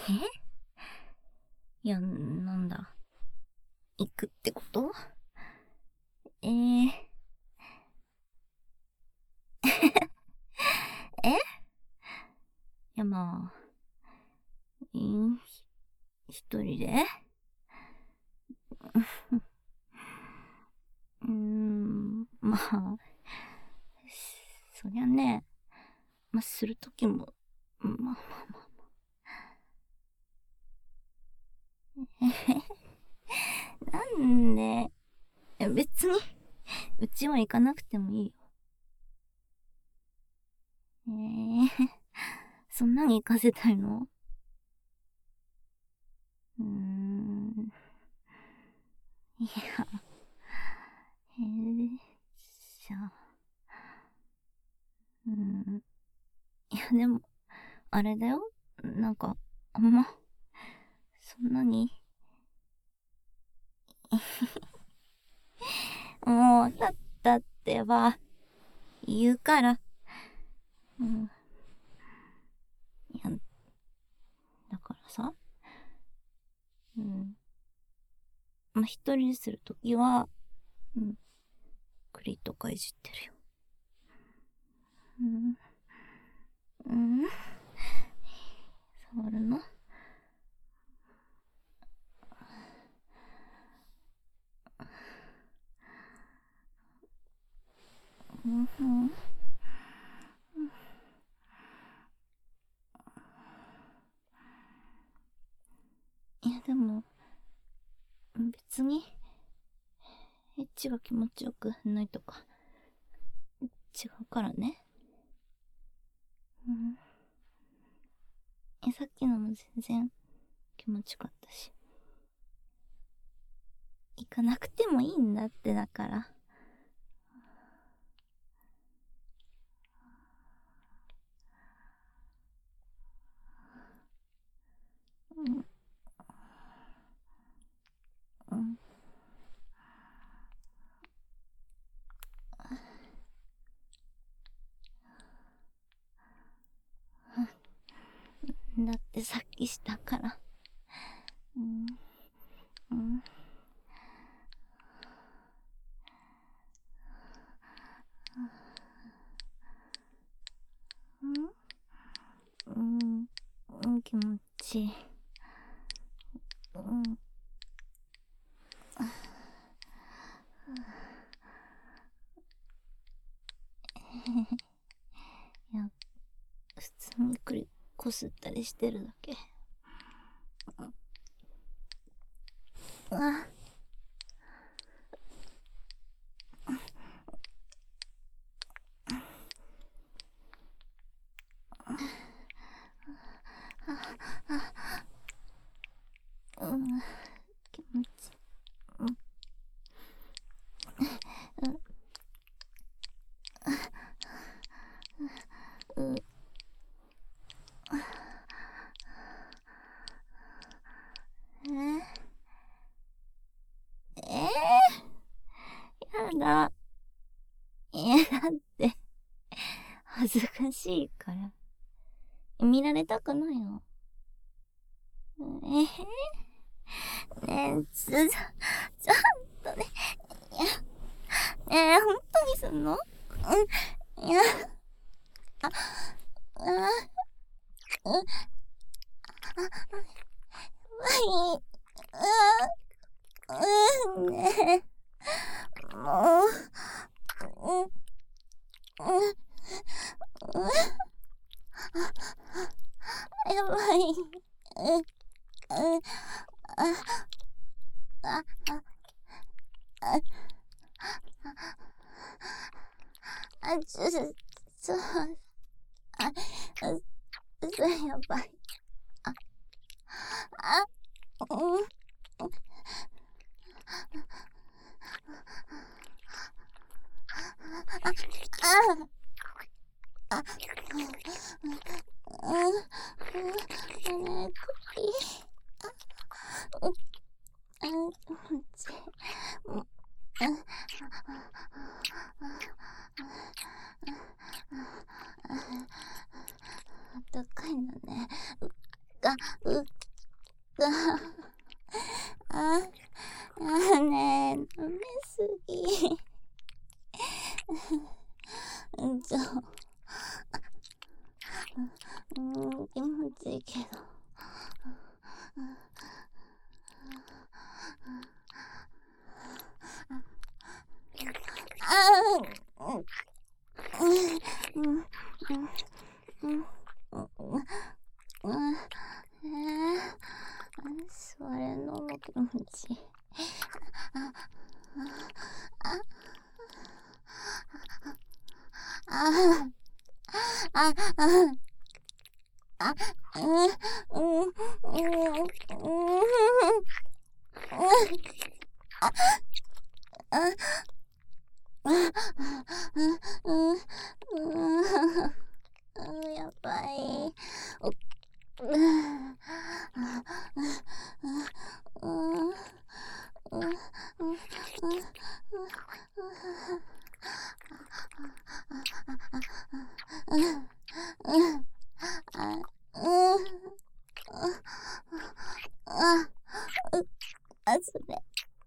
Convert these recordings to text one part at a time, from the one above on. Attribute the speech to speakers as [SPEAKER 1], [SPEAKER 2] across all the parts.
[SPEAKER 1] いや、なんだ。行くってこと？えいや、まあ、一人でまあ、そりゃね、まあ、するときも、まあまあまあ。なんで、別に、うちは行かなくてもいいよ。そんなに行かせたいの？いや、じゃあ、いやでも、あれだよ。なんか、あんま、そんなに。もう、だってば、言うから。いや、だからさ、まあ、一人でするときは、栗とかいじってるよ。触るの？いやでも、別に、エッチが気持ちよくないとか、違うからね。さっきのも全然気持ちよかったし。行かなくてもいいんだってだから。だってさっきしたから。気持ちいい。いや、普通にこすったりしてるだけ。あ、気持ちいい。やだ。だって、恥ずかしいから。見られたくないの。ねえ、ちょっとね。本当にすんの？いや、はい、ねえ、もう、やばい。やばい。うん。高いのね。 あ、ねえ、飲めすぎ。気持ちいいけど。それ飲む気持ちいい。やばい。それ。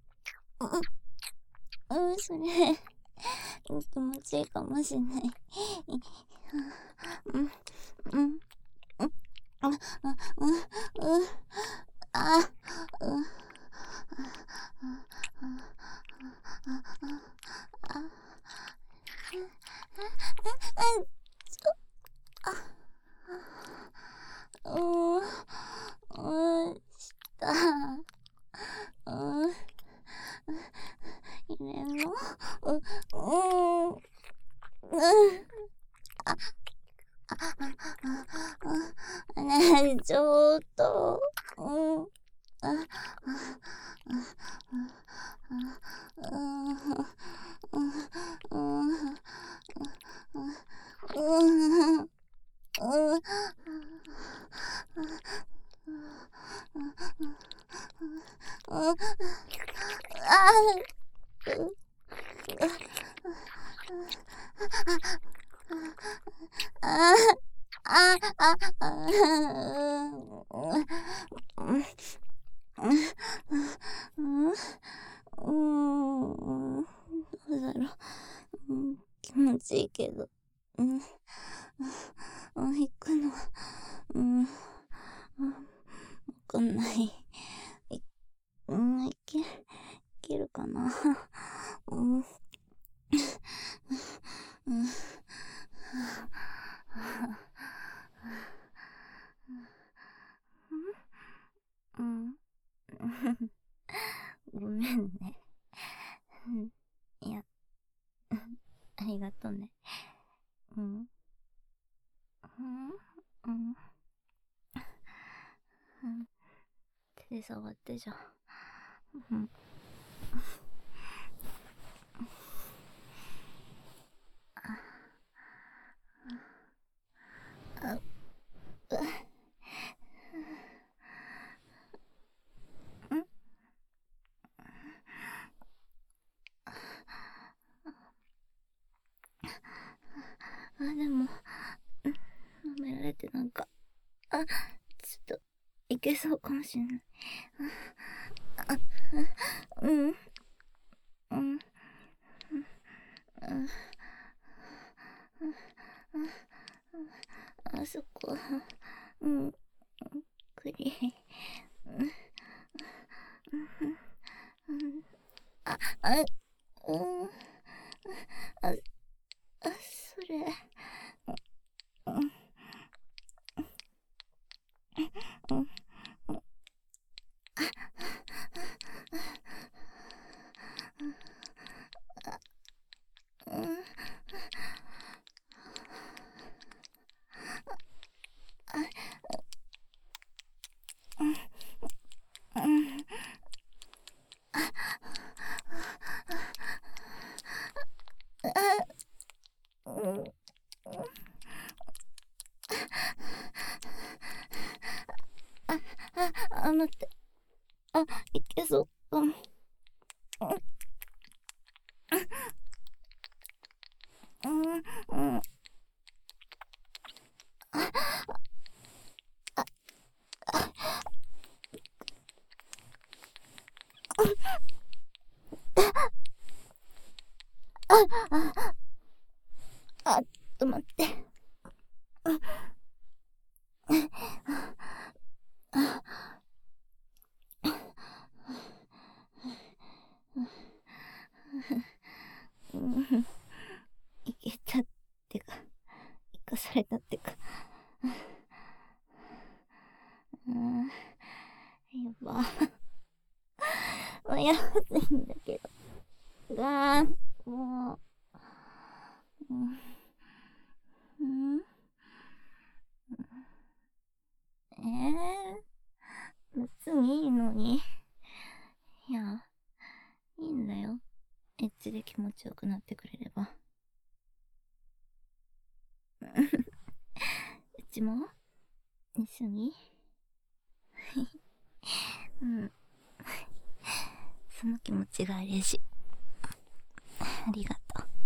[SPEAKER 1] それ、気持ちいいかもしれない。した入れんのねえ、ちょっと。どうだろう。気持ちいいけど。行くのは、わかんない。いけるかな。ごめんね。いや、ありがとね。手で触ってじゃん。でも、舐められてなんか、ちょっと、いけそうかもしれない。あそこ、クリ。それ。待って。いけそうかも。 いけたってか、生かされたってか。やば。もうやばいんだけど。もう。うん。別にいいのに。いや、いいんだよ。エッチで気持ちよくなってくれれば。うちも一緒に。うん。その気持ちが嬉しい。ありがとう。